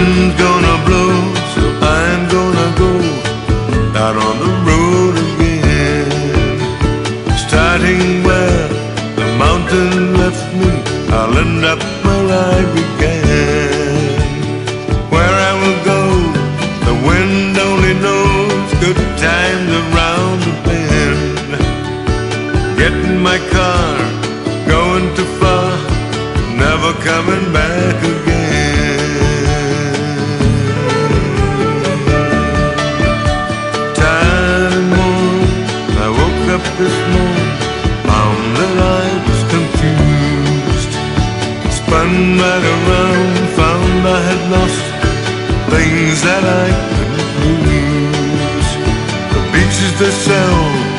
wind's gonna blow, so I'm gonna go out on the road again. Starting where the mountain left me, I'll end up where I began. Where I will go, the wind only knows. Good times around the bend. Get in my car, going too far, never coming back again. Tired and worn, I woke up this morning, found that I was confused. Spun right around, found I had lost things that I couldn't lose. The beaches they sell